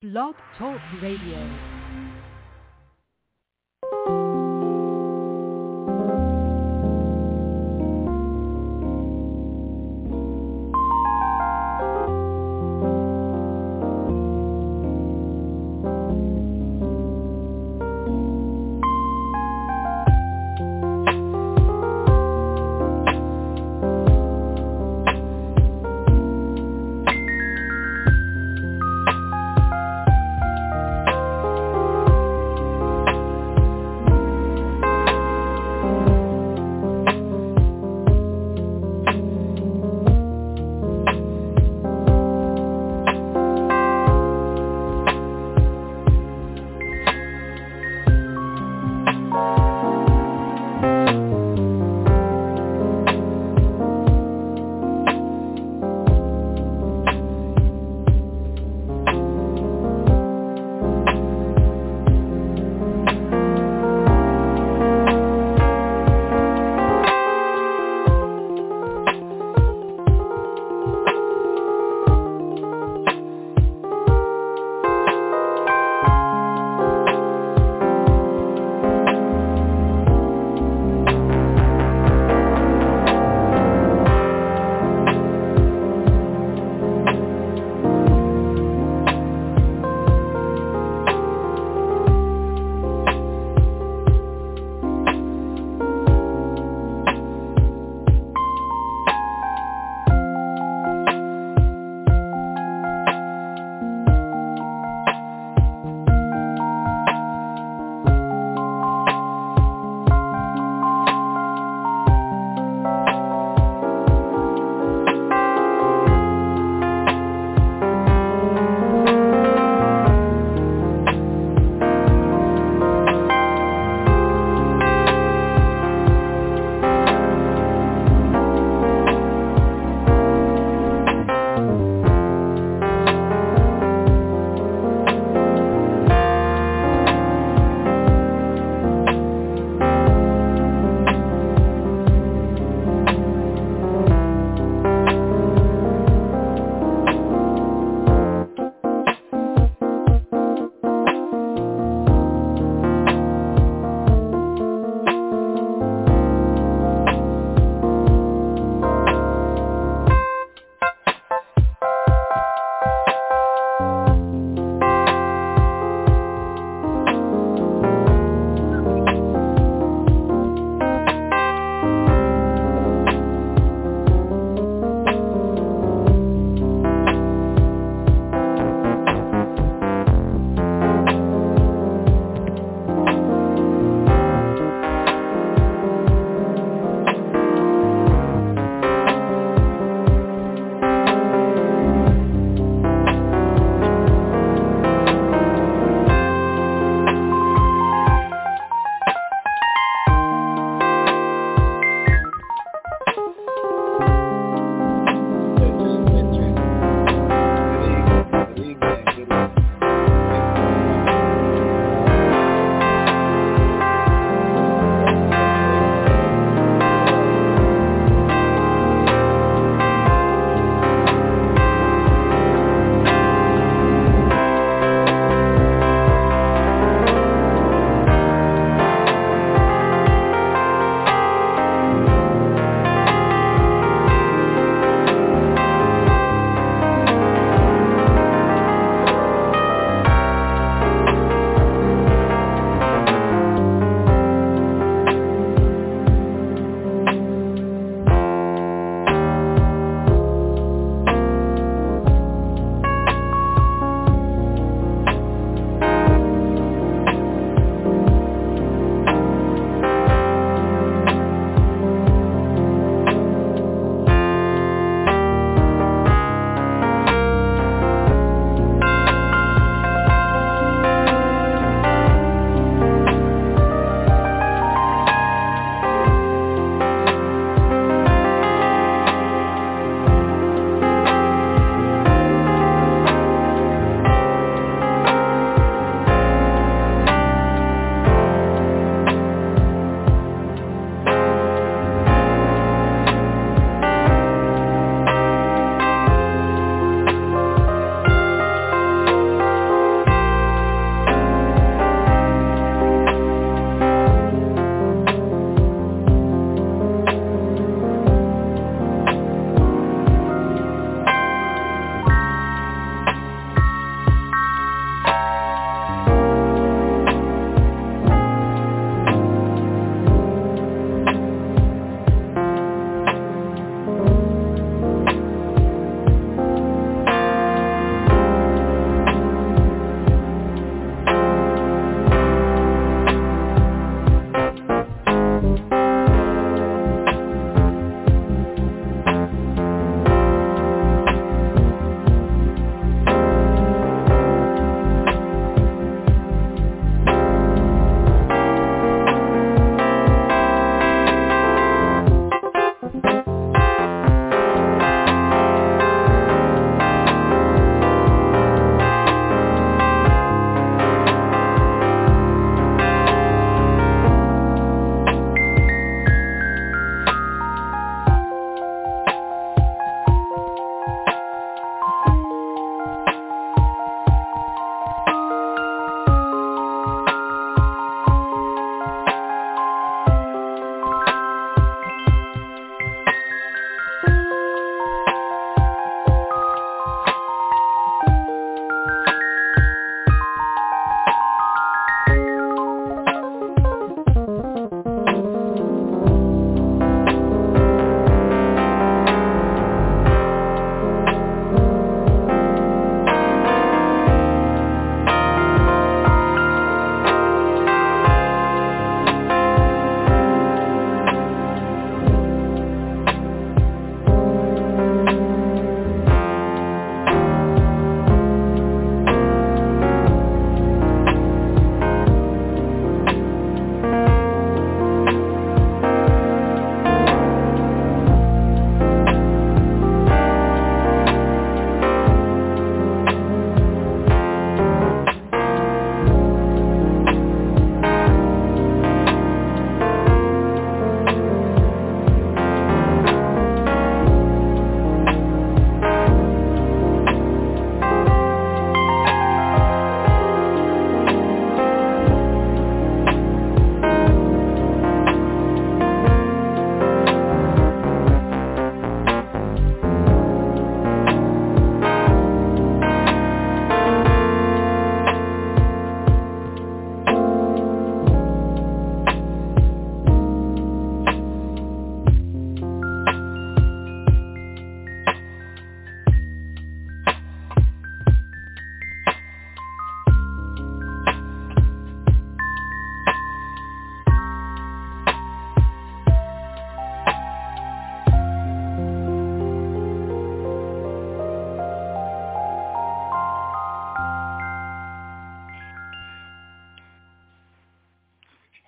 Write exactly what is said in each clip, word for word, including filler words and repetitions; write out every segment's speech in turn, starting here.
Blog Talk Radio.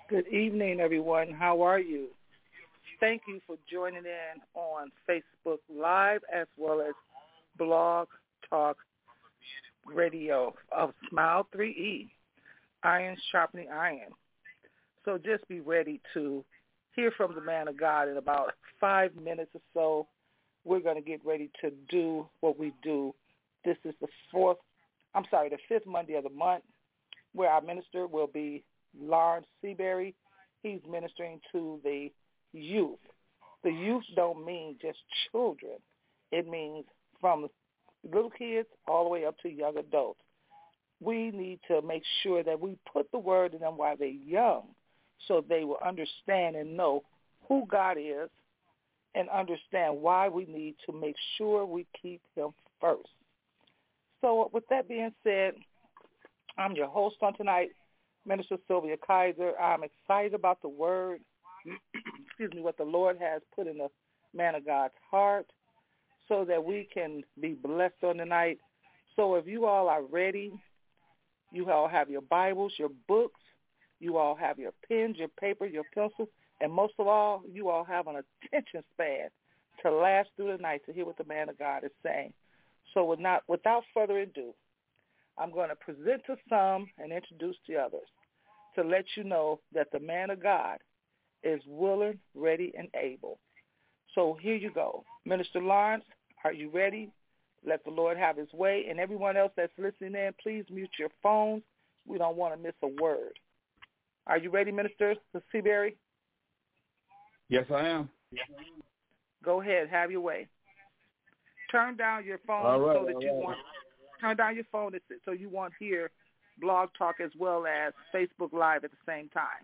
Good evening, everyone. How are you? Thank you for joining in on Facebook Live as well as Blog Talk Radio of Smile three E, Iron Sharpening Iron. So just be ready to hear from the man of God in about five minutes or so. We're going to get ready to do what we do. This is the fourth, I'm sorry, the fifth Monday of the month, where our minister will be Lawrence Seabury. He's ministering to the youth. The youth don't mean just children. It means from little kids all the way up to young adults. We need to make sure that we put the word in them while they're young so they will understand and know who God is and understand why we need to make sure we keep him first. So with that being said, I'm your host on tonight, Minister Sylvia Kaiser. I'm excited about the word, excuse me, what the Lord has put in the man of God's heart so that we can be blessed on tonight. So if you all are ready, you all have your Bibles, your books, you all have your pens, your paper, your pencil, and most of all, you all have an attention span to last through the night to hear what the man of God is saying. So with not, without further ado, I'm going to present to some and introduce to others to let you know that the man of God is willing, ready, and able. So here you go. Minister Lawrence, are you ready? Let the Lord have his way. And everyone else that's listening in, please mute your phones. We don't want to miss a word. Are you ready, Minister Seabury? Yes, I am. Go ahead. Have your way. Turn down your phone all right, so that you right. want turn down your phone so you won't hear Blog Talk as well as Facebook Live at the same time.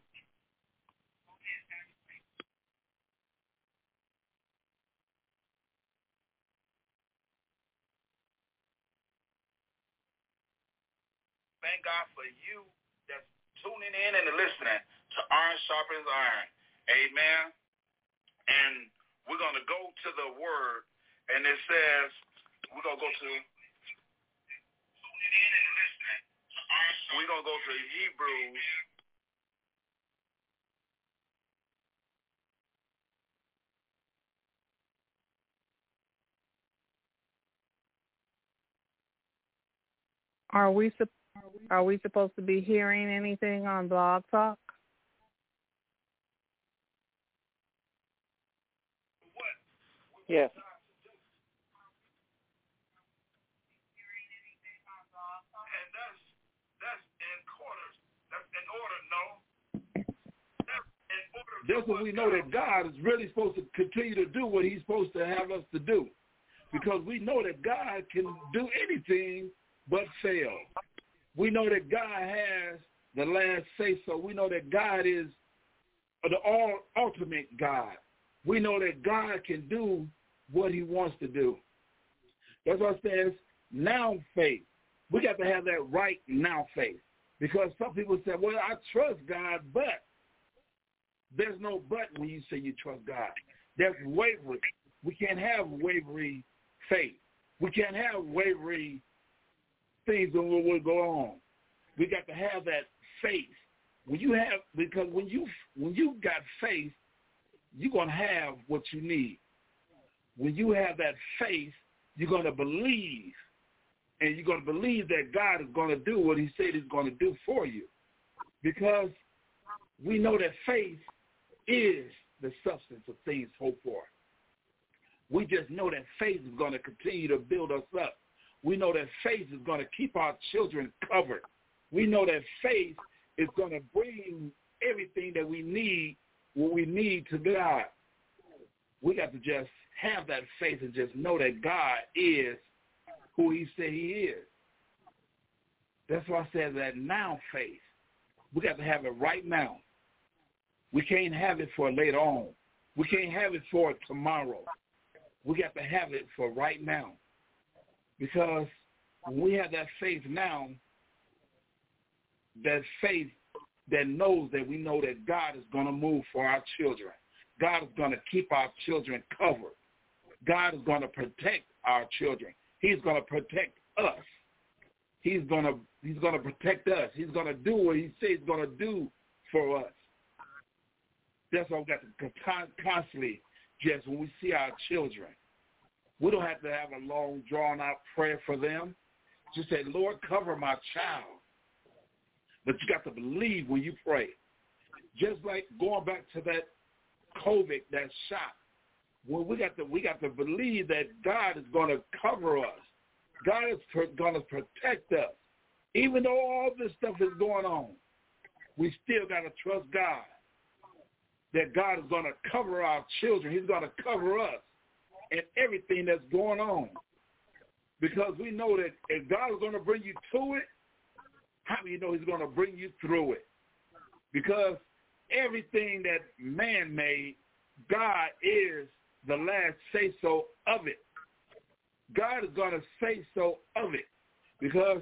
Thank God for you that's tuning in and listening to Iron Sharpens Iron. Amen. And we're going to go to the word, and it says, we're going to go to, we're going to go to Hebrews. Are we are we supposed to be hearing anything on Blog Talk? Yes. And that's that's in quarters. That's in order, no. That's in order. That's when we know that God is really supposed to continue to do what he's supposed to have us to do. Because we know that God can do anything but fail. We know that God has the last say so. We know that God is the all ultimate God. We know that God can do what he wants to do. That's why it says now faith. We got to have that right now faith. Because some people say, well, I trust God, but there's no but when you say you trust God. There's wavering. We can't have wavering faith. We can't have wavering things that will go on. We got to have that faith. When you have, because when you when you got faith, you're gonna have what you need. When you have that faith, you're gonna believe, and you're gonna believe that God is gonna do what he said he's gonna do for you. Because we know that faith is the substance of things hoped for. We just know that faith is going to continue to build us up. We know that faith is going to keep our children covered. We know that faith is going to bring everything that we need, what we need to God. We got to just have that faith and just know that God is who he said he is. That's why I said that now faith. We got to have it right now. We can't have it for later on. We can't have it for tomorrow. We got to have it for right now. Because when we have that faith now, that faith that knows that we know that God is going to move for our children. God is going to keep our children covered. God is going to protect our children. He's going to protect us. He's going to he's going to protect us. He's going to do what he says he's going to do for us. That's why we got to constantly, just when we see our children, we don't have to have a long, drawn-out prayer for them. Just say, Lord, cover my child. But you got to believe when you pray. Just like going back to that COVID, that shot. Well, we got to we got to believe that God is going to cover us. God is going to protect us. Even though all this stuff is going on, we still got to trust God that God is going to cover our children. He's going to cover us and everything that's going on. Because we know that if God is going to bring you to it, how do you know he's going to bring you through it? Because everything that man made, God is the last say-so of it. God is going to say so of it. Because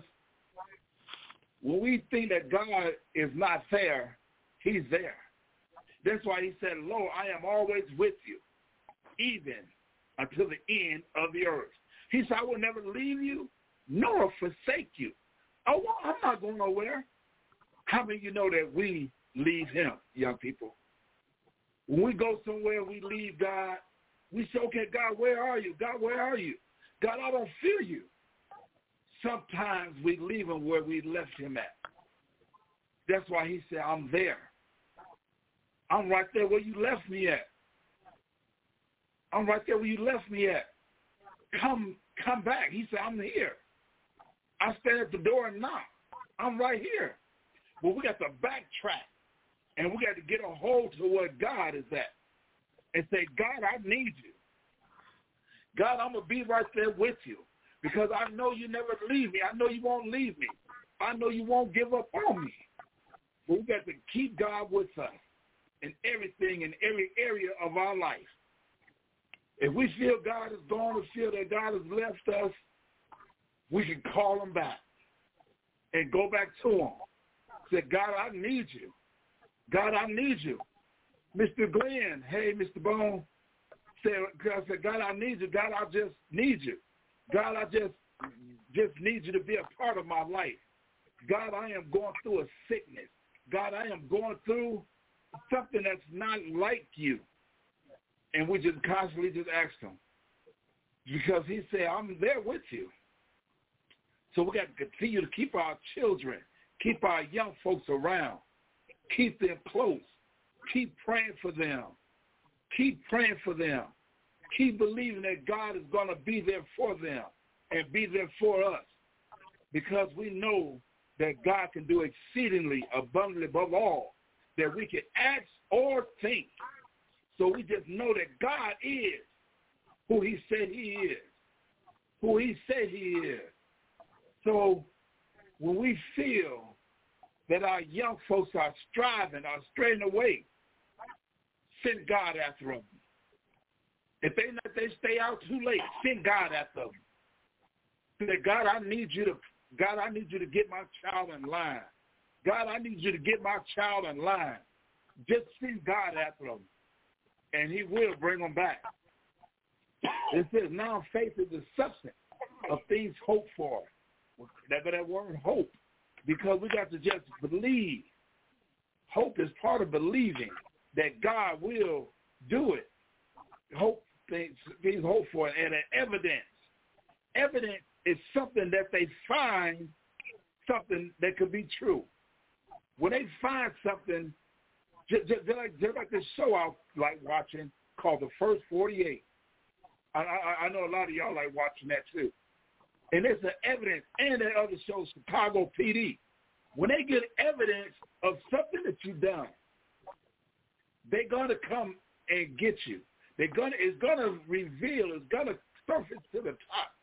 when we think that God is not there, he's there. That's why he said, Lord, I am always with you, even until the end of the earth. He said, I will never leave you nor forsake you. Oh, well, I'm not going nowhere. How many of you know that we leave him, young people? When we go somewhere, we leave God. We say, okay, God, where are you? God, where are you? God, I don't feel you. Sometimes we leave him where we left him at. That's why he said, I'm there. I'm right there where you left me at. I'm right there where you left me at. Come, come back. He said, I'm here. I stand at the door and knock. I'm right here. But we got to backtrack, and we got to get a hold to where God is at and say, God, I need you. God, I'm going to be right there with you because I know you never leave me. I know you won't leave me. I know you won't give up on me. But we got to keep God with us in everything, in every area of our life. If we feel God is gone or feel that God has left us, we can call him back and go back to him. Say, God, I need you. God, I need you. Mister Glenn, hey, Mister Bone, said, I said, God, I need you. God, I just need you. God, I just just need you to be a part of my life. God, I am going through a sickness. God, I am going through something that's not like you. And we just constantly just ask him. Because he said, I'm there with you. So we got to continue to keep our children, keep our young folks around, keep them close, keep praying for them, keep praying for them, keep believing that God is going to be there for them and be there for us because we know that God can do exceedingly abundantly above all that we can ask or think. So we just know that God is who he said he is, who he said he is. So when we feel that our young folks are striving, are straying away, send God after them. If they let they stay out too late, send God after them. Say, God, I need you to, God, I need you to get my child in line. God, I need you to get my child in line. Just send God after them, and he will bring them back. It says, now faith is the substance of things hoped for. That, that word hope, because we got to just believe. Hope is part of believing that God will do it. Hope things, things hope for it, and an evidence. Evidence is something that they find something that could be true. When they find something, just, just, just, like, just like this show I like watching called The First forty-eight. I, I, I know a lot of y'all like watching that too. And there's the evidence, and that other show, Chicago P D. When they get evidence of something that you've done, they're going to come and get you. They're gonna, it's going to reveal, it's going to surface to the top.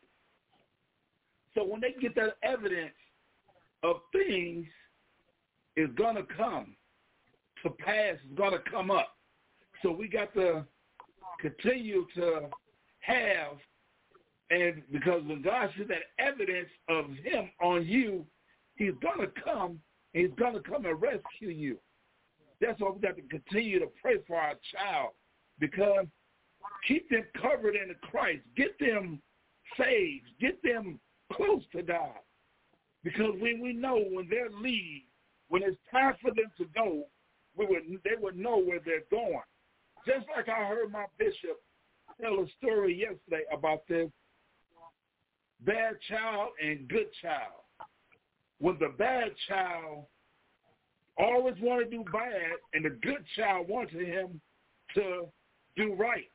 So when they get that evidence of things, it's going to come to pass, it's going to come up. So we got to continue to have, and because when God sees that evidence of him on you, he's going to come, and he's going to come and rescue you. That's why we got to continue to pray for our child, because keep them covered in Christ. Get them saved. Get them close to God. Because when we know when they're leave, when it's time for them to go, we would they would know where they're going. Just like I heard my bishop tell a story yesterday about this bad child and good child. When the bad child always wanted to do bad, and the good child wanted him to do right.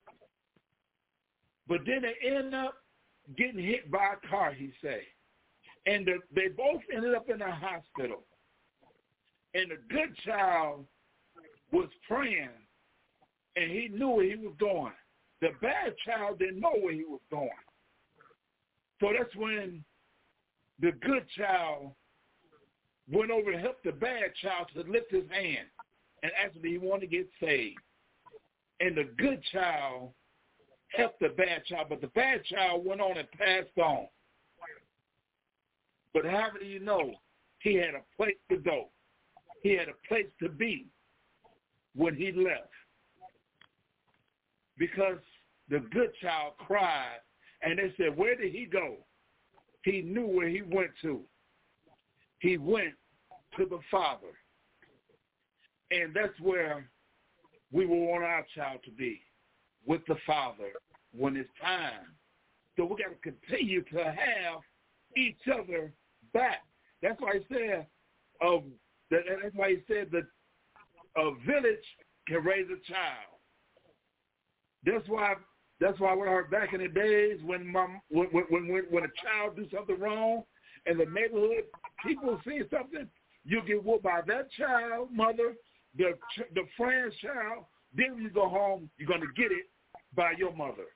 But then they end up getting hit by a car, he said. And the, they both ended up in a hospital. And the good child was praying, and he knew where he was going. The bad child didn't know where he was going. So that's when the good child went over to help the bad child to lift his hand and asked him if he wanted to get saved. And the good child helped the bad child, but the bad child went on and passed on. But how do you know he had a place to go? He had a place to be when he left. Because the good child cried, and they said, where did he go? He knew where he went to. He went to the Father. And that's where we will want our child to be, with the Father when it's time. So we got to continue to have each other back. That's why he said, uh, that, that's why he said that a village can raise a child. That's why. That's why we heard back in the days when mom, when, when when when a child do something wrong, and the neighborhood people see something, you get whooped by that child, mother, the the friend's child. Then when you go home, you're gonna get it by your mother.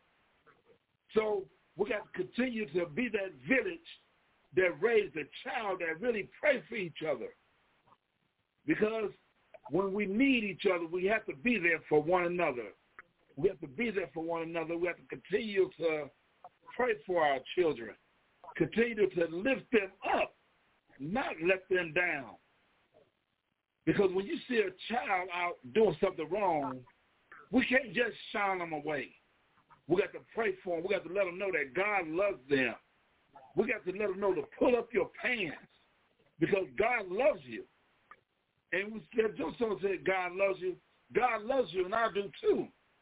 So we got to continue to be that village that raised a child that really pray for each other. Because when we need each other, we have to be there for one another. We have to be there for one another. We have to continue to pray for our children. Continue to lift them up, not let them down. Because when you see a child out doing something wrong, we can't just shine them away. We got to pray for them. We got to let them know that God loves them. We got to let them know to pull up your pants because God loves you. And we said, just so said God loves you. God loves you, and I do too.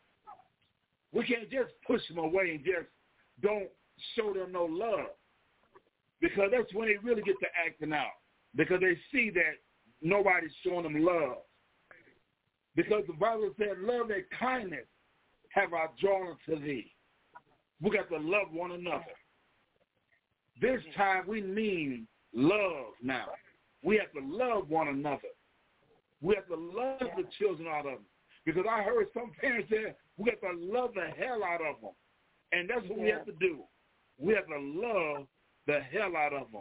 We can't just push them away and just don't show them no love, because that's when they really get to acting out, because they see that nobody's showing them love. Because the Bible said, love and kindness have I drawn to thee. We got to love one another. This time we mean love now. We have to love one another. We have to love the children out of them. Because I heard some parents say, we have to love the hell out of them. And that's what yeah. we have to do. We have to love the hell out of them.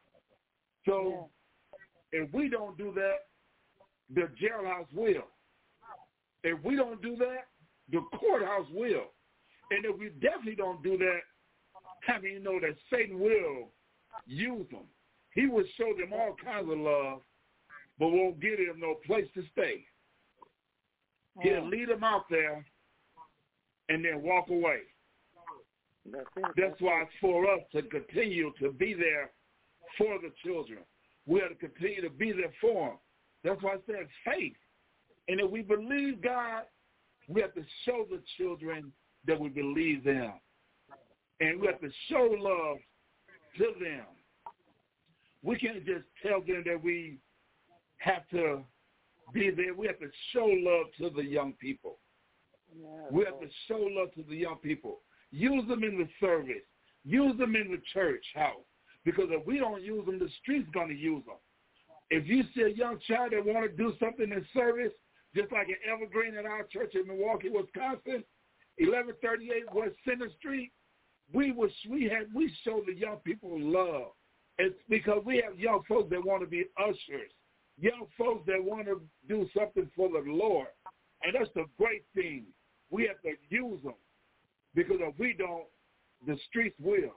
So yeah. if we don't do that, the jailhouse will. If we don't do that, the courthouse will. And if we definitely don't do that, how many you know that Satan will use them? He will show them all kinds of love, but won't give them no place to stay. Yeah. He'll lead them out there and then walk away. That's, it. That's, That's why it. it's for us to continue to be there for the children. We have to continue to be there for them. That's why I said faith. And if we believe God, we have to show the children that we believe them. And we have to show love to them. We can't just tell them that we have to be there. We have to show love to the young people. Yeah, we have to show love to the young people. Use them in the service. Use them in the church house. Because if we don't use them, the street's going to use them. If you see a young child that want to do something in service, just like an Evergreen at our church in Milwaukee, Wisconsin, eleven thirty-eight West Center Street, we was we had we show the young people love. It's because we have young folks that want to be ushers, young folks that want to do something for the Lord, and that's the great thing. We have to use them, because if we don't, the streets will,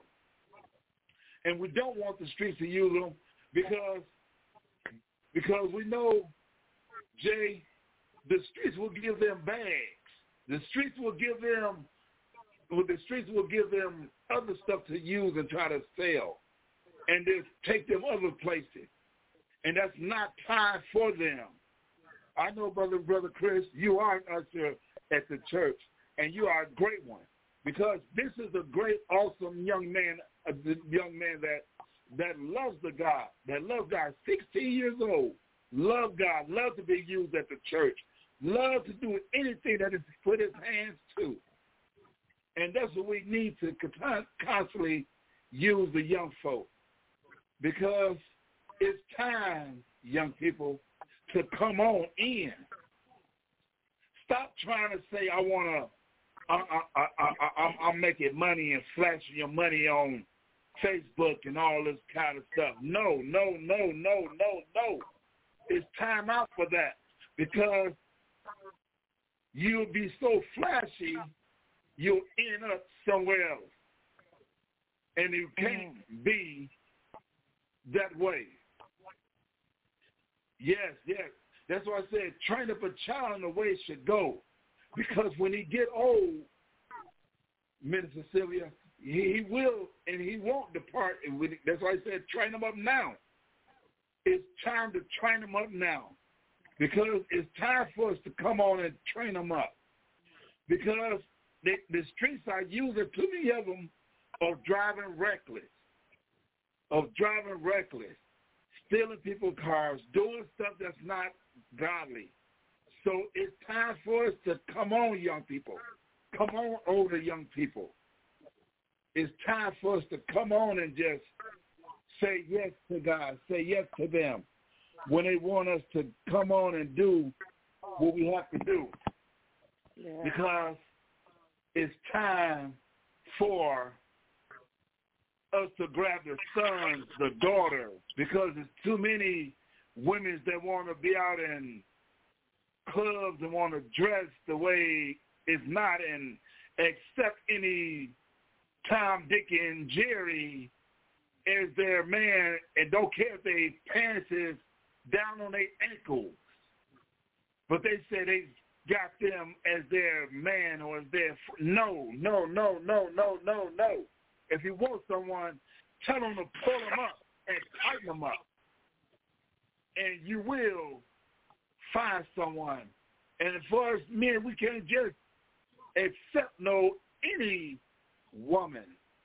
and we don't want the streets to use them because because we know, Jay, the streets will give them bags. The streets will give them, well, the streets will give them other stuff to use and try to sell, and then take them other places. And that's not time for them. I know, brother, brother Chris, you are an usher at the church, and you are a great one, because this is a great, awesome young man, a young man that that loves the God, that loves God, sixteen years old, love God, love to be used at the church, love to do anything that is put his hands to. And that's what we need to constantly use the young folk, because it's time, young people, to come on in. Stop trying to say, I want to, I, I, I, I, I'm making money and flashing your money on Facebook and all this kind of stuff. No, no, no, no, no, no. It's time out for that, because you'll be so flashy, you'll end up somewhere else. And you can't mm. be that way. Yes, yes. That's why I said train up a child in the way it should go. Because when he get old, Minister Sylvia, he, he will and he won't depart. That's why I said train him up now. It's time to train him up now. Because it's time for us to come on and train them up. Because the, the streets are using too many of them of driving reckless, of driving reckless, stealing people's cars, doing stuff that's not godly. So it's time for us to come on, young people. Come on, older young people. It's time for us to come on and just say yes to God, say yes to them when they want us to come on and do what we have to do. Yeah. Because it's time for us to grab the sons, the daughters, because there's too many women that want to be out in clubs and want to dress the way it's not and accept any Tom, Dick, and Jerry as their man and don't care if their parents is down on their ankles. But they say they got them as their man or as their fr- no, no, no, no, no, no, no. If you want someone, tell them to pull them up and tighten them up. And you will find someone. And as far as men, we can't just accept no any woman,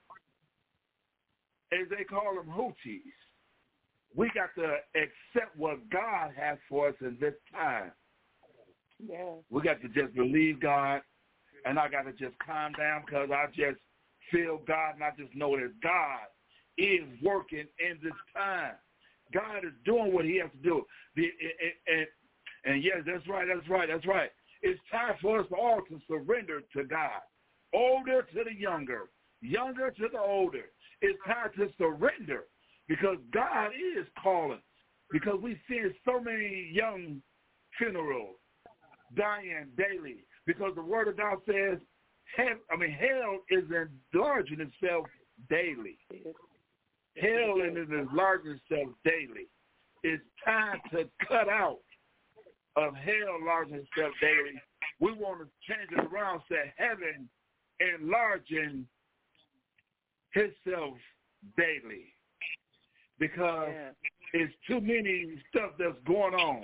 as they call them hoochies. We got to accept what God has for us in this time. Yeah. We got to just believe God, and I got to just calm down because I just feel God, and I just know that God is working in this time. God is doing what he has to do. The, and, and, and yes, that's right, that's right, that's right. It's time for us all to surrender to God, older to the younger, younger to the older. It's time to surrender because God is calling, because we see so many young funerals dying daily, because the word of God says, I mean, hell is enlarging itself daily. Hell is enlarging itself daily. It's time to cut out of hell enlarging itself daily. We want to change it around, say heaven enlarging itself daily, because yeah. it's too many stuff that's going on.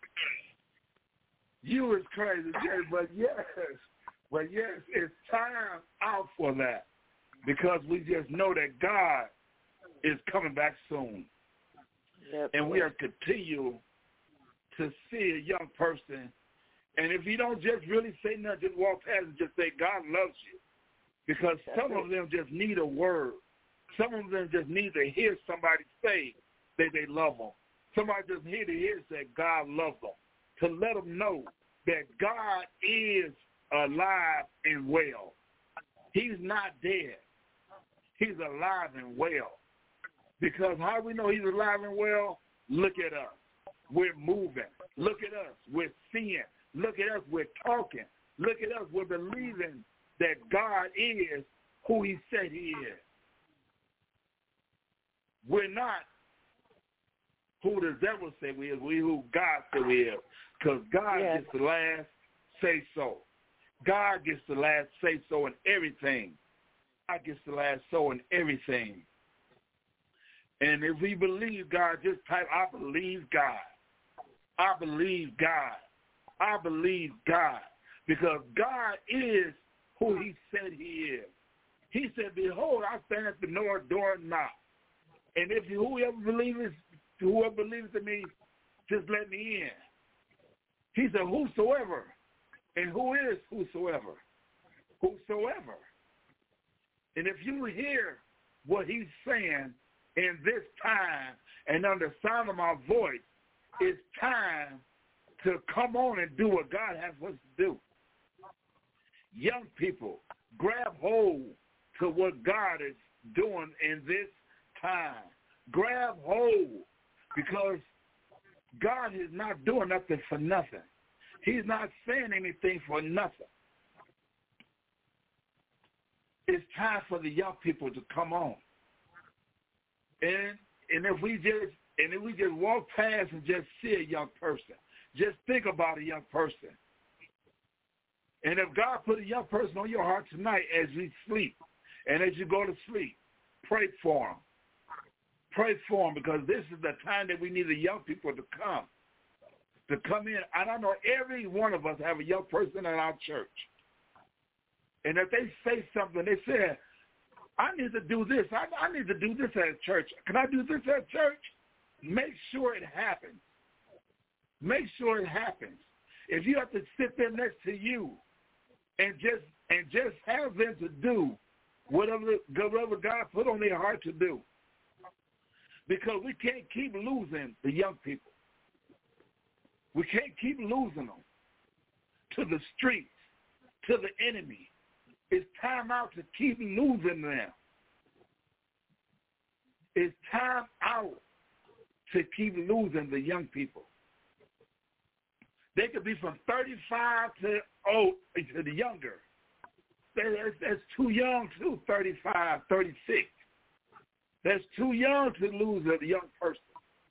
You is crazy, Jay, but yes, but yes, it's time out for that, because we just know that God is coming back soon. Yep. And we are continue to see a young person, and if you don't just really say nothing, just walk past and just say, God loves you. Because That's some it. of them just need a word. Some of them just need to hear somebody say that they love them. Somebody just need to hear say God loves them. To let them know that God is alive and well. He's not dead. He's alive and well. Because how we know he's alive and well? Look at us. We're moving. Look at us. We're seeing. Look at us. We're talking. Look at us. We're believing that God is who he said he is. We're not who the devil said we is. We who God said we is. Because God yes. gets the last say so. God gets the last say so in everything. God gets the last so in everything. And if we believe God, just type, I believe God. I believe God. I believe God, because God is who he said he is. He said, behold, I stand at the door and knock. And if whoever believes, whoever believes in me, just let me in. He said, whosoever. And who is whosoever? Whosoever. And if you hear what he's saying in this time and under the sound of my voice, it's time to come on and do what God has us to do. Young people, grab hold to what God is doing in this time. Grab hold, because God is not doing nothing for nothing. He's not saying anything for nothing. It's time for the young people to come on. And and if we just and if we just walk past and just see a young person, just think about a young person. And if God put a young person on your heart tonight as you sleep and as you go to sleep, pray for them. Pray for them, because this is the time that we need the young people to come, to come in. And I know every one of us have a young person in our church. And if they say something, they say, I need to do this. I, I need to do this at church. Can I do this at church? Make sure it happens. Make sure it happens. If you have to sit there next to you and just and just have them to do whatever, whatever God put on their heart to do. Because we can't keep losing the young people. We can't keep losing them to the streets, to the enemy. It's time out to keep losing them. It's time out to keep losing the young people. They could be from thirty-five to oh to the younger. That's, that's too young too, thirty-five, thirty-six. That's too young to lose a young person.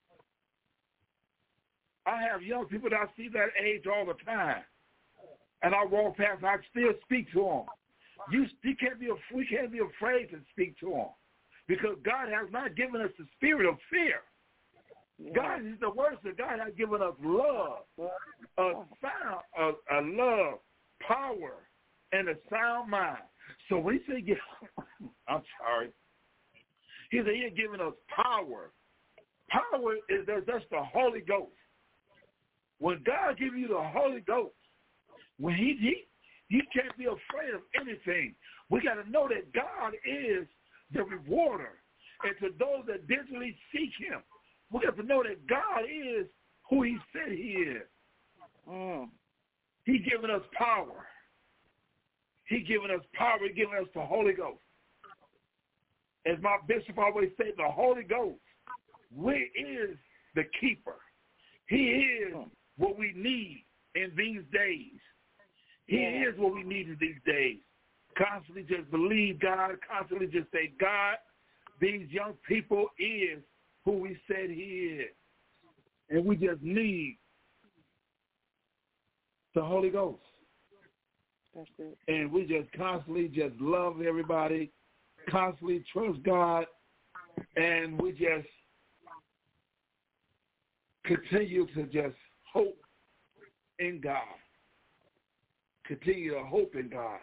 I have young people that I see that age all the time. And I walk past and I still speak to them. You, you can't be, we can't be afraid to speak to them. Because God has not given us the spirit of fear. God is the worst that God has given us love, a sound, a, a love, power, and a sound mind. So when he said, I'm sorry, he said he had given us power. Power is that's the Holy Ghost. When God gives you the Holy Ghost, when he, he you can't be afraid of anything. We got to know that God is the rewarder. And to those that diligently seek him, we have to know that God is who he said he is. Mm. He given us power. He given us power. He given us the Holy Ghost. As my bishop always said, the Holy Ghost, we is the keeper. He is what we need in these days. He yeah. is what we need in these days. Constantly just believe God. Constantly just say, God, these young people is who he said he is. And we just need the Holy Ghost. That's it. And we just constantly just love everybody, constantly trust God, and we just continue to just hope in God. Continue to hope in God.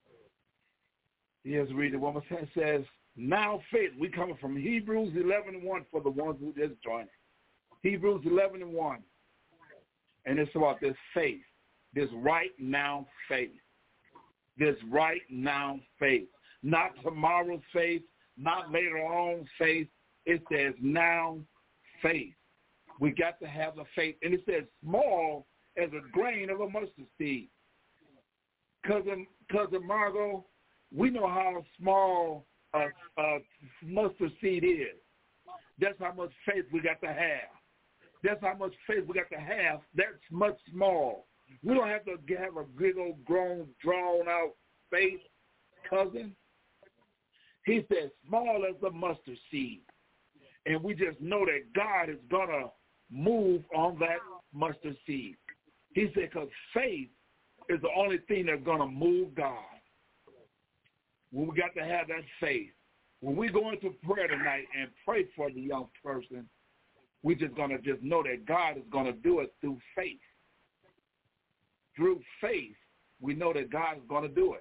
Yes, read it one more time. It says, now faith. We coming from Hebrews eleven and one for the ones who just joined. Hebrews eleven and one. And it's about this faith, this right now faith. This right now faith. Not tomorrow's faith, not later on faith. It says now faith. We got to have the faith. And it says small as a grain of a mustard seed. Cousin, Cousin Margot, we know how small a, a mustard seed is. That's how much faith we got to have. That's how much faith we got to have. That's much small. We don't have to have a big old grown, drawn out faith, cousin. He said small as a mustard seed. And we just know that God is going to move on that mustard seed. He said because faith is the only thing that's going to move God. When we got to have that faith. When we go into prayer tonight and pray for the young person, we're just going to just know that God is going to do it through faith. through faith, we know that God is going to do it.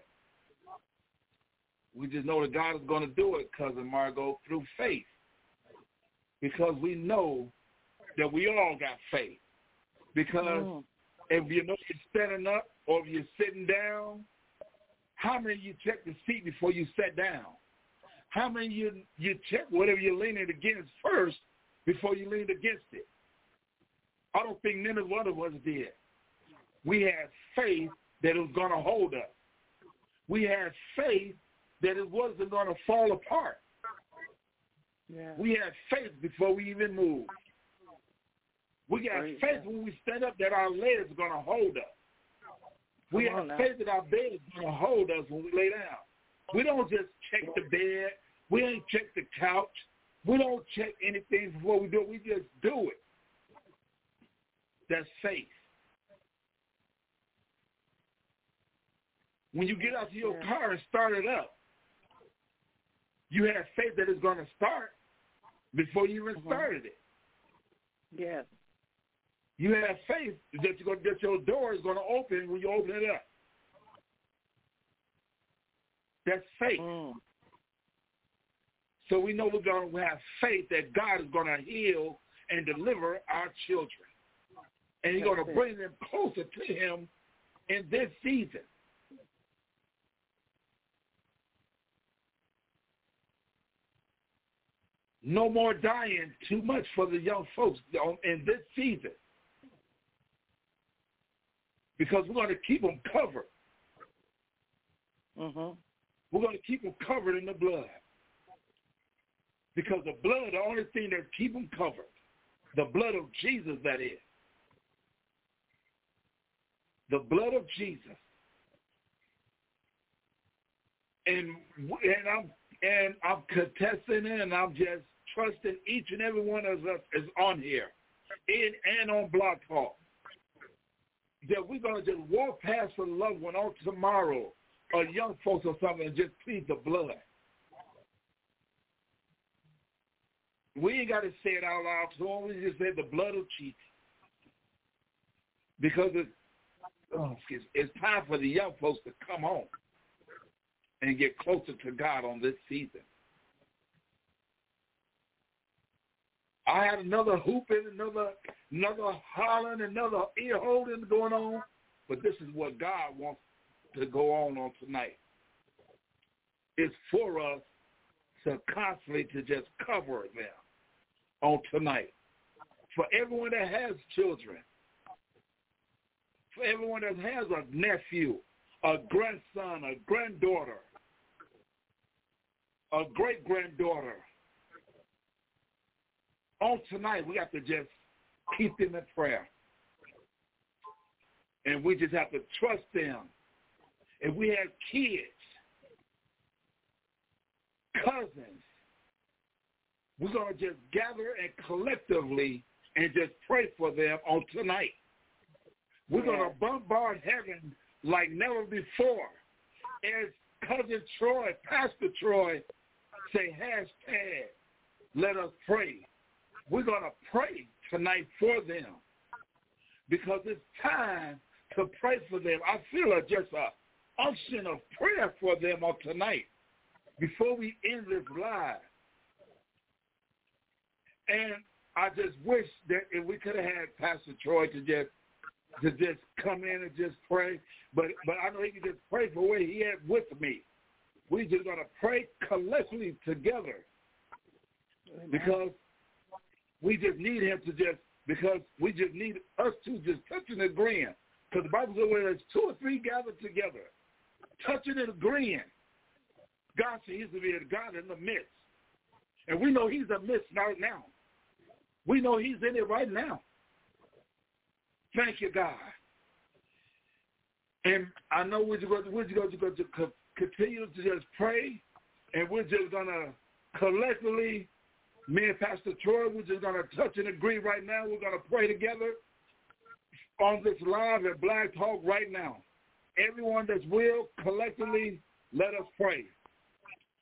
We just know that God is going to do it, Cousin Margot, through faith. Because we know that we all got faith. Because mm. if you know you're standing up or if you're sitting down, how many of you check the seat before you sat down? How many of you, you check whatever you're leaning against first before you leaned against it? I don't think none of one of us did. We had faith that it was going to hold us. We had faith that it wasn't going to fall apart. Yeah. We had faith before we even moved. We got Great. faith when we stand up that our legs are going to hold us. We have faith that our bed is going to hold us when we lay down. We don't just check the bed. We ain't check the couch. We don't check anything before we do it. We just do it. That's faith. When you get out to your car and start it up, you have faith that it's going to start before you even started it. Yes. You have faith that, you're going to, that your door is going to open when you open it up. That's faith. Mm. So we know we're going to have faith that God is going to heal and deliver our children. And he's going to bring them closer to him in this season. No more dying too much for the young folks in this season. Because we're going to keep them covered. Mm-hmm. We're going to keep them covered in the blood. Because the blood, the only thing that keep them covered, the blood of Jesus, that is. The blood of Jesus. And and I'm and I'm contesting it, and I'm just trusting each and every one of us is on here, in and on Blog Talk, that we're going to just walk past a loved one on tomorrow, or young folks or something, and just plead the blood. We ain't got to say it out loud, so we just say the blood of Jesus. Because it, oh, excuse me, it's time for the young folks to come home and get closer to God on this season. I had another hooping, another another hollering, another ear holding going on, but this is what God wants to go on on tonight. It's for us to constantly to just cover them on tonight. For everyone that has children, for everyone that has a nephew, a grandson, a granddaughter, a great-granddaughter, on tonight, we have to just keep them in prayer. And we just have to trust them. If we have kids, cousins, we're going to just gather and collectively and just pray for them on tonight. We're yeah. going to bombard heaven like never before. As Cousin Troy, Pastor Troy, say hashtag, let us pray. We're going to pray tonight for them because it's time to pray for them. I feel a, just a unction of prayer for them on tonight before we end this live. And I just wish that if we could have had Pastor Troy to just to just come in and just pray, but but I know he can just pray for where he at with me. We just going to pray collectively together because we just need him to just, because we just need us to just touch and agreeing. Because the Bible says where there's two or three gathered together, touching and agreeing, God says he's to be a God in the midst. And we know he's in the midst right now. We know he's in it right now. Thank you, God. And I know we're just going to, we're just going to, going to continue to just pray, and we're just going to collectively, me and Pastor Troy, we're just going to touch and agree right now. We're going to pray together on this live at Black Talk right now. Everyone that's will, collectively, let us pray.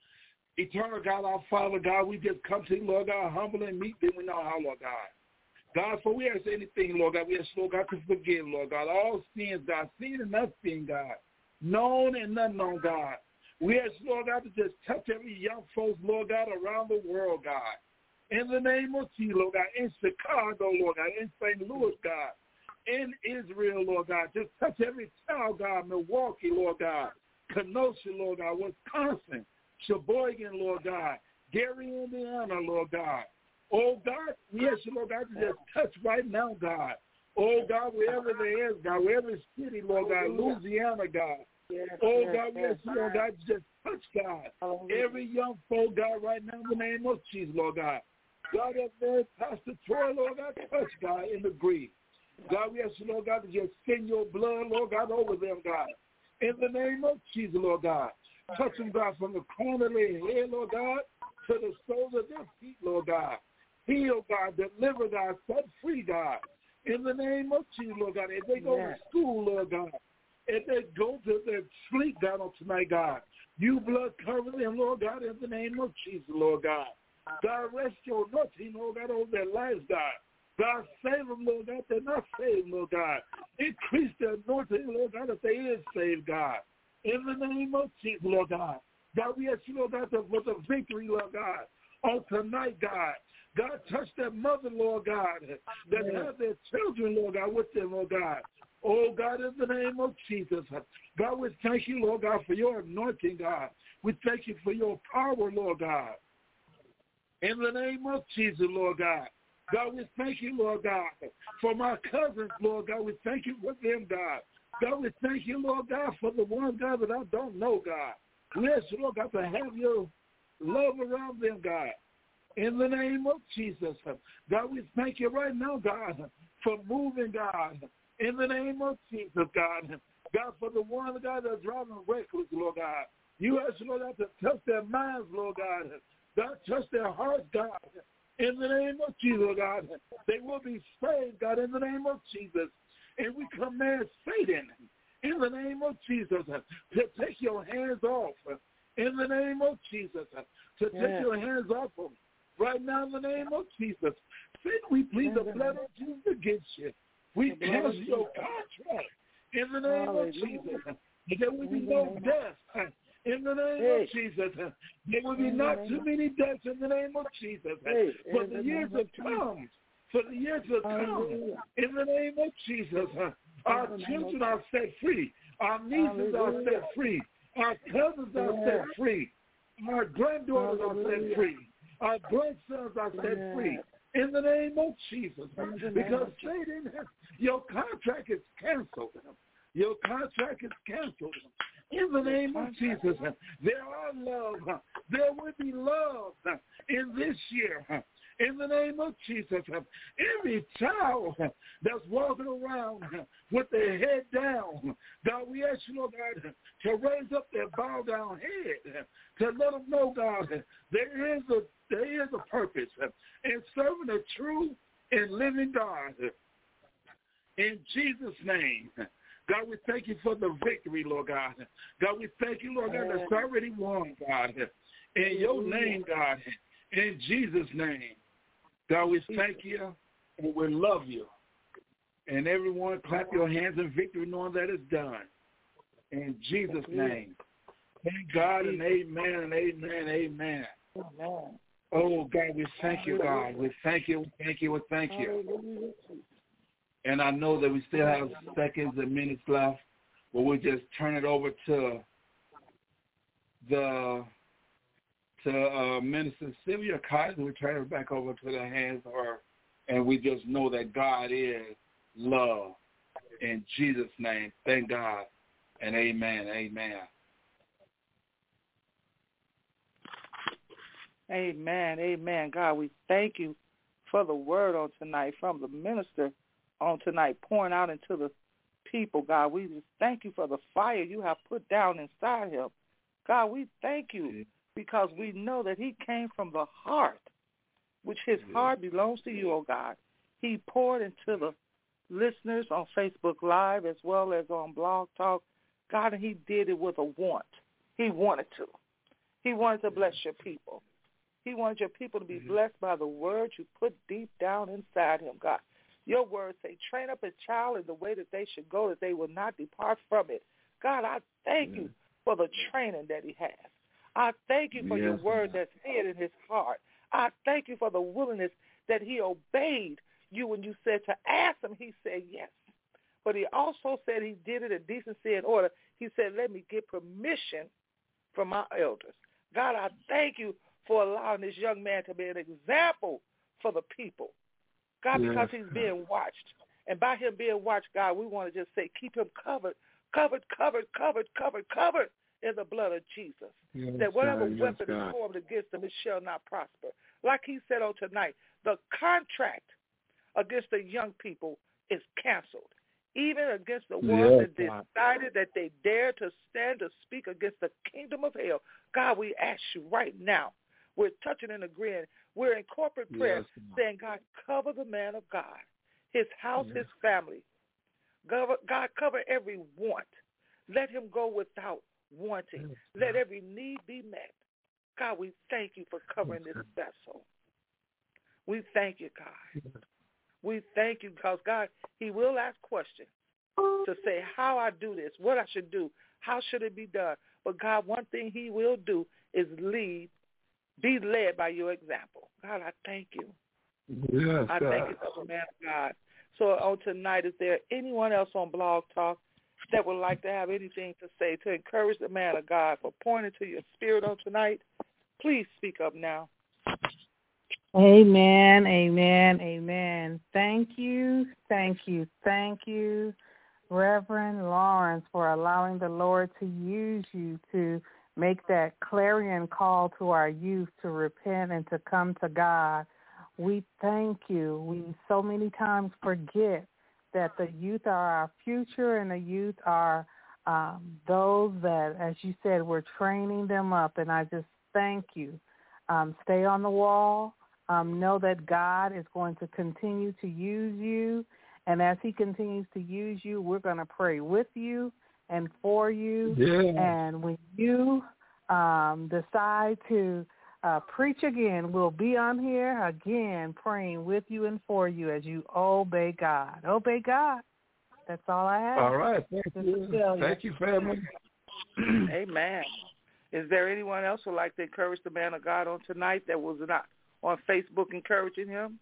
Eternal God, our Father God, we just come to you, Lord God, humble and meek, then we know how, Lord God. God, for we ask anything, Lord God, we ask, Lord God, to forgive, Lord God, all sins, God, sin and unseen, God, known and unknown, God. We ask, Lord God, to just touch every young folks, Lord God, around the world, God. In the name of Jesus, Lord God, in Chicago, Lord God, in Saint Louis, God, in Israel, Lord God, just touch every child, God, Milwaukee, Lord God, Kenosha, Lord God, Wisconsin, Sheboygan, Lord God, Gary, Indiana, Lord God. Oh, God, we ask you, Lord God, to just touch right now, God. Oh, God, wherever there is, God, wherever city, Lord God, Louisiana, God. Oh, God, we ask you, Lord God, to just touch, God, every young folk, God, right now in the name of Jesus, Lord God. God, that very Pastor Troy, Lord God, touch, God, in the grief. God, we ask you, Lord God, to just send your blood, Lord God, over them, God. In the name of Jesus, Lord God. Touch them, God, from the crown of their head, Lord God, to the soles of their feet, Lord God. Heal, God, deliver, God, set free, God. In the name of Jesus, Lord God. If they go to school, Lord God, if they go to their sleep, God, on tonight, God, you blood cover them, Lord God, in the name of Jesus, Lord God. God, rest your anointing, Lord God, over their lives, God. God, save them, Lord God, they're not saved, Lord God. Increase their anointing, Lord God, if they is saved, God. In the name of Jesus, Lord God. God, we ask you, Lord God, for the victory, Lord God, on tonight, God. God, touch that mother, Lord God, that have their children, Lord God, with them, Lord God. Oh, God, in the name of Jesus. God, we thank you, Lord God, for your anointing, God. We thank you for your power, Lord God. In the name of Jesus, Lord God. God, we thank you, Lord God, for my cousins, Lord God. We thank you for them, God. God, we thank you, Lord God, for the one, God, that I don't know, God. We ask you, Lord God, to have your love around them, God. In the name of Jesus. God, we thank you right now, God, for moving, God. In the name of Jesus, God. God, for the one, God, that's driving reckless, Lord God. You ask, Lord God, to touch their minds, Lord God. God, touch their hearts, God. In the name of Jesus, God. They will be saved, God, in the name of Jesus. And we command Satan, in the name of Jesus, to take your hands off. In the name of Jesus, to take yeah. your hands off them. Right now, in the name of Jesus. Satan, we plead the blood of Jesus against you. We cancel your contract. In the name Hallelujah. Of Jesus. There will be no death. In the name hey. Of Jesus. There will be not too many deaths in the name of Jesus. Hey. For the years to come. For the years to come. In the name of Jesus. Our children are set free. Our nieces are set free. Our cousins are set free. Our granddaughters are set free. Our grandsons are set free. In the name of Jesus. Because Satan, your contract is canceled. Your contract is canceled. In the name of Jesus, there are love. There will be love in this year. In the name of Jesus, every child that's walking around with their head down, God, we ask you, Lord God, to raise up their bow down head, to let them know, God, there is a there is a purpose in serving a true and living God. In Jesus' name. God, we thank you for the victory, Lord God. God, we thank you, Lord God, that's already won, God. In your name, God, in Jesus' name. God, we thank you and we love you. And everyone, clap your hands in victory knowing that it's done. In Jesus' name. Thank God and amen and amen, amen. Oh, God, we thank you, God. We thank you, we thank you, we thank you. And I know that we still have seconds and minutes left, but we'll just turn it over to the to uh, Minister Sylvia Kaiser. We turn it back over to the hands of her, and we just know that God is love. In Jesus' name, thank God, and amen, amen. Amen, amen. God, we thank you for the word on tonight from the minister on tonight, pouring out into the people, God. We just thank you for the fire you have put down inside him. God, we thank you because we know that he came from the heart, which his heart belongs to you, oh God. He poured into the listeners on Facebook Live as well as on Blog Talk, God, and he did it with a want. He wanted to. He wanted to bless your people. He wanted your people to be mm-hmm. blessed by the word you put deep down inside him, God. Your words say, train up a child in the way that they should go, that they will not depart from it. God, I thank mm-hmm. you for the training that he has. I thank you for yes, your word that's hid in his heart. I thank you for the willingness that he obeyed you when you said to ask him. He said yes. But he also said he did it in decency and order. He said, let me get permission from my elders. God, I thank you for allowing this young man to be an example for the people. God, yes. because he's being watched. And by him being watched, God, we want to just say keep him covered, covered, covered, covered, covered, covered in the blood of Jesus. Yes, that whatever God, weapon yes, is formed against him, it shall not prosper. Like he said on tonight, the contract against the young people is canceled. Even against the ones yes, that decided that they dare to stand to speak against the kingdom of hell. God, we ask you right now. We're touching and agreeing. We're in corporate prayer yes, saying, God, cover the man of God, his house, yes. his family. God, God, cover every want. Let him go without wanting. Yes, Let every need be met. God, we thank you for covering yes, this vessel. We thank you, God. Yes. We thank you because, God, he will ask questions to say how I do this, what I should do, how should it be done. But, God, one thing he will do is lead, be led by your example. God, I thank you. Yes, I thank you for the man of God. So on tonight, is there anyone else on Blog Talk that would like to have anything to say to encourage the man of God for pointing to your spirit on tonight? Please speak up now. Amen, amen, amen. Thank you, thank you, thank you, Reverend Lawrence, for allowing the Lord to use you to make that clarion call to our youth to repent and to come to God. We thank you. We so many times forget that the youth are our future and the youth are um, those that, as you said, we're training them up. And I just thank you. Um, stay on the wall. Um, know that God is going to continue to use you. And as he continues to use you, we're going to pray with you and for you. Yeah. And when you um, decide to uh, preach again, we'll be on here again praying with you and for you as you obey God. Obey God. That's all I have. All right. Thank you. you. Thank you, family. Amen. Is there anyone else who would like to encourage the man of God on tonight that was not on Facebook encouraging him?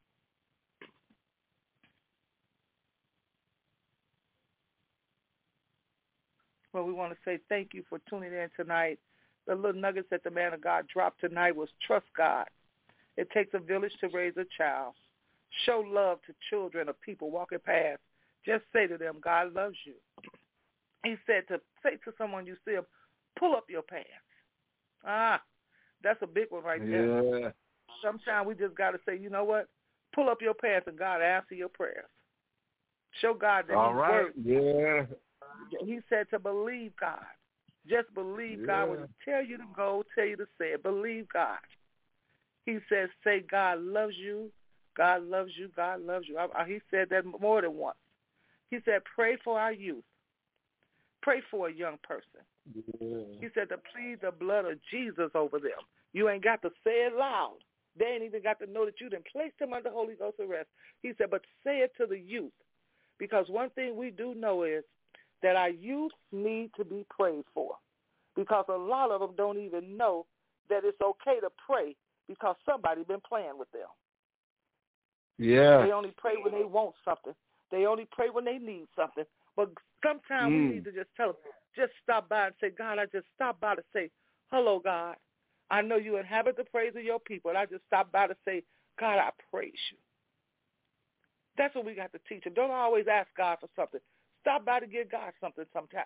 Well, we want to say thank you for tuning in tonight. The little nuggets that the man of God dropped tonight was trust God. It takes a village to raise a child. Show love to children or people walking past. Just say to them, God loves you. He said to say to someone you see him, pull up your pants. Ah, that's a big one right there. Yeah. Sometimes we just got to say, you know what? Pull up your pants and God answer your prayers. Show God that All he's right. worthy. Yeah. He said to believe God. Just believe yeah. God. When he tell you to go, tell you to say it. Believe God. He says, say God loves you. God loves you. God loves you. I, I, he said that more than once. He said, pray for our youth. Pray for a young person. Yeah. He said to plead the blood of Jesus over them. You ain't got to say it loud. They ain't even got to know that you done placed them under Holy Ghost arrest. He said, but say it to the youth. Because one thing we do know is that our youth need to be prayed for. Because a lot of them don't even know that it's okay to pray because somebody been playing with them. Yeah. They only pray when they want something. They only pray when they need something. But sometimes mm. we need to just tell them, just stop by and say, God, I just stopped by to say, hello, God. I know you inhabit the praise of your people, and I just stopped by to say, God, I praise you. That's what we got to teach them. Don't always ask God for something. Stop by to give God something sometime.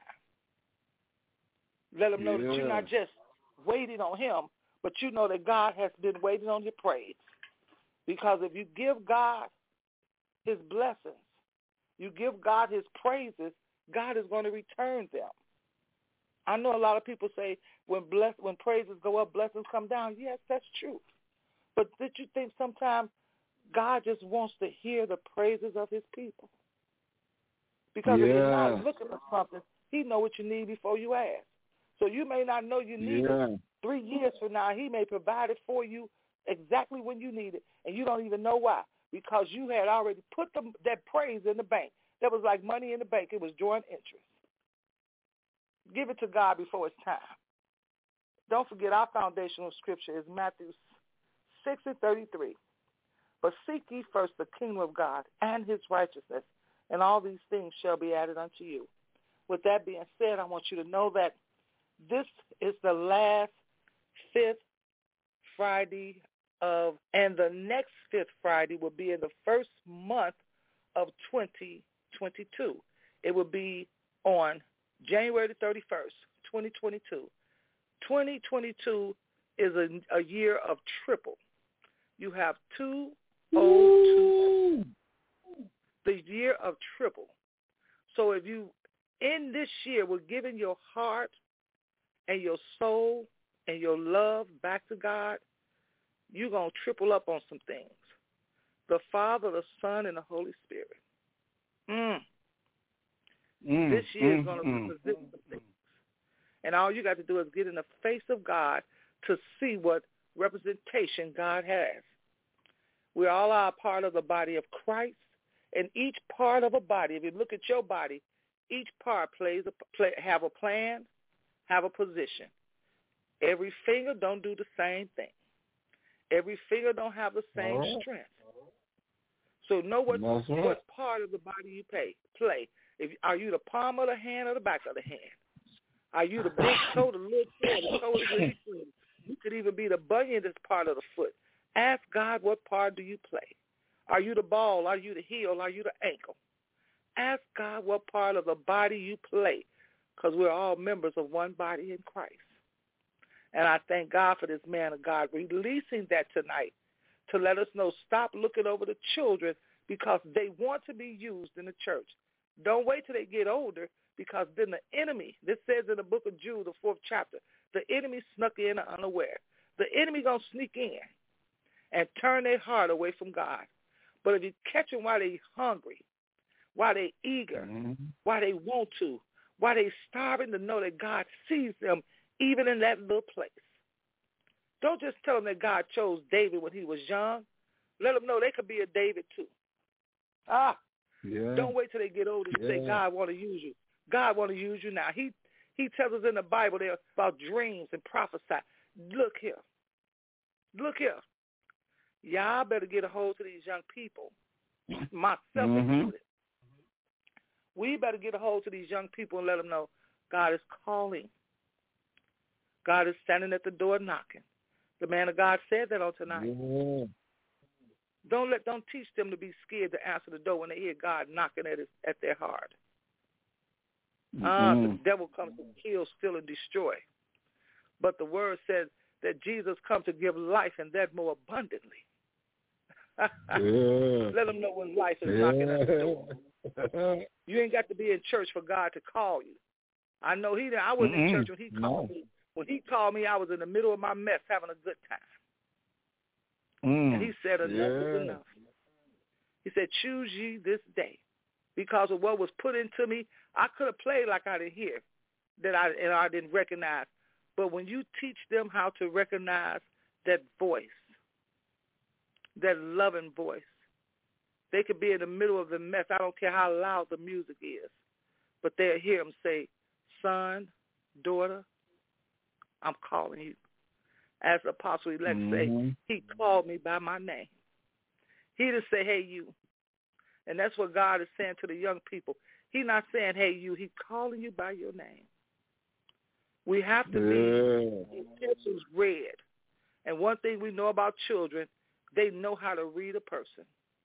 Let him know yeah. that you're not just waiting on him, but you know that God has been waiting on your praise. Because if you give God his blessings, you give God his praises, God is going to return them. I know a lot of people say when bless, when praises go up, blessings come down. Yes, that's true. But did you think sometimes God just wants to hear the praises of his people? Because yeah. if you're not looking for something, he knows what you need before you ask. So you may not know you need yeah. it. Three years from now, he may provide it for you exactly when you need it, and you don't even know why, because you had already put the, that praise in the bank. That was like money in the bank. It was joint interest. Give it to God before it's time. Don't forget our foundational scripture is Matthew six and thirty-three. But seek ye first the kingdom of God and his righteousness, and all these things shall be added unto you. With that being said, I want you to know that this is the last fifth Friday of, and the next fifth Friday will be in the first month of twenty twenty-two. It will be on January the thirty-first, twenty twenty-two. twenty twenty-two is a, a year of triple. You have two oh two, the year of triple. So if you, in this year, were giving your heart and your soul and your love back to God, you're going to triple up on some things. The Father, the Son, and the Holy Spirit. Mm. Mm, this year mm, is going to mm. represent some things. And all you got to do is get in the face of God to see what representation God has. We all are a part of the body of Christ, and each part of a body, if you look at your body, each part plays a, play, have a plan, have a position. Every finger don't do the same thing. Every finger don't have the same All right. strength. So know what, That's right. what part of the body you pay, play. If, are you the palm of the hand or the back of the hand? Are you the big toe, the little toe, the toe is in between? You could even be the bunion that's part of the foot. Ask God, what part do you play? Are you the ball? Are you the heel? Are you the ankle? Ask God what part of the body you play, because we're all members of one body in Christ. And I thank God for this man of God releasing that tonight to let us know, stop looking over the children because they want to be used in the church. Don't wait till they get older, because then the enemy, this says in the book of Jude, the fourth chapter, the enemy snuck in unaware. The enemy going to sneak in and turn their heart away from God. But if you catch them while they're hungry, while they're eager, Mm-hmm. while they want to, while they're starving to know that God sees them even in that little place. Don't just tell them that God chose David when he was young. Let them know they could be a David too. Ah, Yeah. don't wait till they get older to Yeah. say, God want to use you. God want to use you now. He he tells us in the Bible there about dreams and prophesy. Look here. Look here. Y'all better get a hold of these young people, myself Mm-hmm. included. We better get a hold of these young people and let them know God is calling. God is standing at the door knocking. The man of God said that on tonight. Yeah. Don't let, don't teach them to be scared to answer the door when they hear God knocking at his, at their heart. Ah, Mm-hmm. the devil comes to kill, steal, and destroy. But the word says that Jesus comes to give life, and that more abundantly. Yeah. Let them know when life is Yeah. knocking at the door. You ain't got to be in church for God to call you. I know he. I wasn't Mm-mm. in church when he called No. me. When he called me, I was in the middle of my mess having a good time. Mm. And he said, enough yeah. is enough. He said, choose ye this day. Because of what was put into me, I could have played like I didn't hear, that I and I didn't recognize. But when you teach them how to recognize that voice, that loving voice, they could be in the middle of the mess. I don't care how loud the music is. But they'll hear him say, son, daughter, I'm calling you. As the apostle-elect Mm-hmm. say, he called me by my name. He didn't say, hey, you. And that's what God is saying to the young people. He's not saying, hey, you. He's calling you by your name. We have to Yeah. be pencils read. And one thing we know about children, they know how to read a person.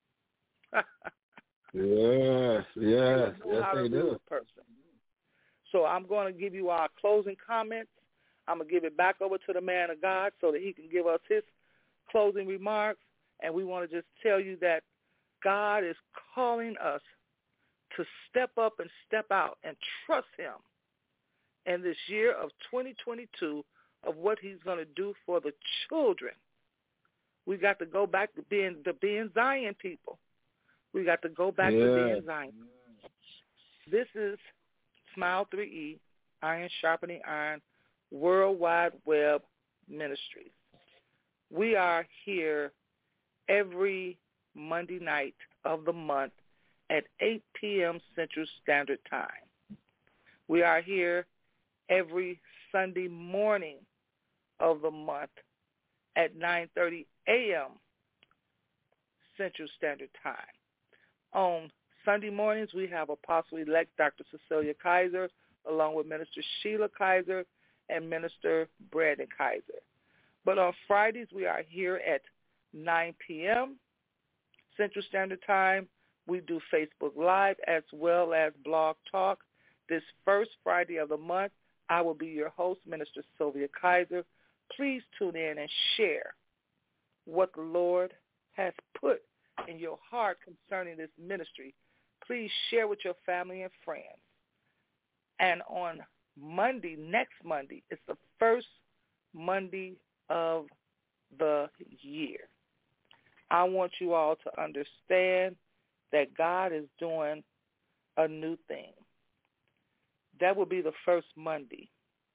Yes, yes, They know yes, how to they read do. a person. So I'm going to give you our closing comments. I'm going to give it back over to the man of God so that he can give us his closing remarks. And we want to just tell you that God is calling us to step up and step out and trust him in this year of twenty twenty-two of what he's going to do for the children. We got to go back to being the being Zion people. We got to go back Yeah. to being Zion. This is Smile three E, Iron Sharpening Iron, World Wide Web Ministries. We are here every Monday night of the month at eight p.m. Central Standard Time. We are here every Sunday morning of the month at nine thirty a.m. Central Standard Time. On Sunday mornings, we have Apostle-elect Doctor Cecilia Kaiser, along with Minister Sheila Kaiser and Minister Brandon Kaiser. But on Fridays, we are here at nine p.m. Central Standard Time. We do Facebook Live as well as Blog Talk. This first Friday of the month, I will be your host, Minister Sylvia Kaiser. Please tune in and share what the Lord has put in your heart concerning this ministry. Please share with your family and friends. And on Monday, next Monday, it's the first Monday of the year. I want you all to understand that God is doing a new thing. That will be the first Monday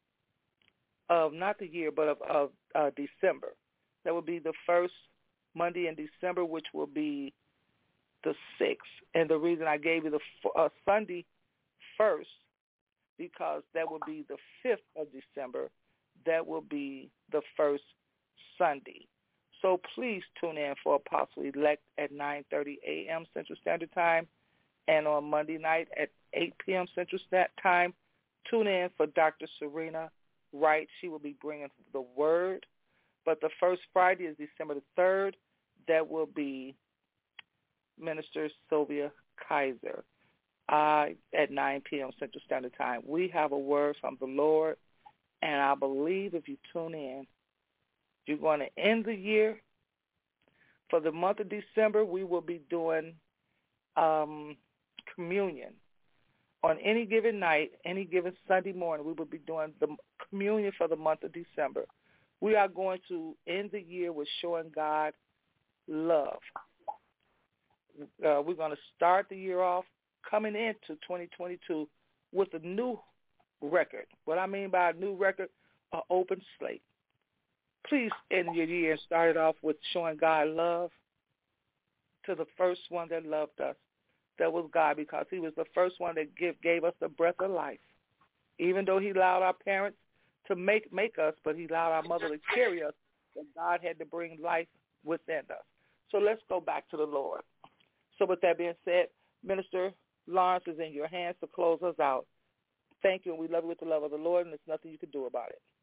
of not the year, but of, of uh, December. That will be the first Monday in December, which will be the sixth. And the reason I gave you the uh, Sunday first, because that will be the fifth of December. That will be the first Sunday. So please tune in for Apostle-elect at nine thirty a.m. Central Standard Time, and on Monday night at eight p.m. Central Standard Time, tune in for Doctor Serena Wright. She will be bringing the word. But the first Friday is December the third. That will be Minister Sylvia Kaiser uh, at nine p.m. Central Standard Time. We have a word from the Lord, and I believe if you tune in, you're going to end the year. For the month of December, we will be doing um, communion. On any given night, any given Sunday morning, we will be doing the communion for the month of December. We are going to end the year with showing God love. Uh, we're going to start the year off coming into twenty twenty-two with a new record. What I mean by a new record, an open slate. Please end your year and start it off with showing God love to the first one that loved us. That was God, because he was the first one that give, gave us the breath of life. Even though he allowed our parents to make, make us, but he allowed our mother to carry us, and God had to bring life within us. So let's go back to the Lord. So with that being said, Minister Lawrence is in your hands to close us out. Thank you, and we love you with the love of the Lord, and there's nothing you can do about it.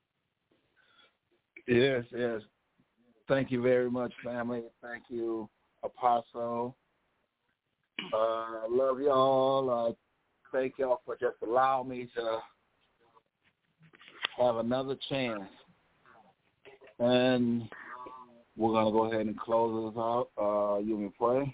Yes, yes. Thank you very much, family. Thank you, Apostle. I uh, love y'all. Uh, thank y'all for just allowing me to have another chance. And we're going to go ahead and close this out. Uh, you may pray.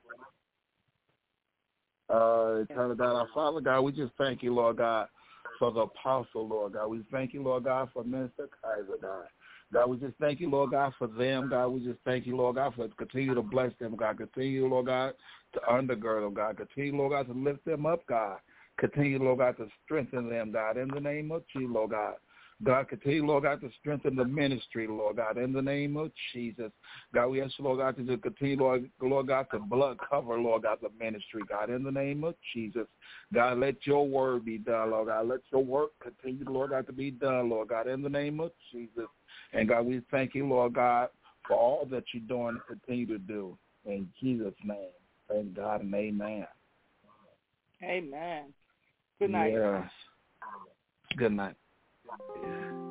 Uh, Eternal God, our Father God, we just thank you, Lord God, for the apostle, Lord God. We thank you, Lord God, for Minister Kaiser, God. God, we just thank you, Lord God, for them. God, we just thank you, Lord God, for continue to bless them, God. Continue, Lord God, to undergird them, God. Continue, Lord God, to lift them up, God. Continue, Lord God, to strengthen them, God, in the name of Jesus, Lord God. God, continue, Lord God, to strengthen the ministry, Lord God, in the name of Jesus. God, we ask you, Lord God, to just continue, Lord, Lord God, to blood cover, Lord God, the ministry, God, in the name of Jesus. God, let your word be done, Lord God. Let your work continue, Lord God, to be done, Lord God, in the name of Jesus. And, God, we thank you, Lord God, for all that you're doing and continue to do. In Jesus' name, thank God and amen. Amen. Good night. Yes. Good night. Yeah.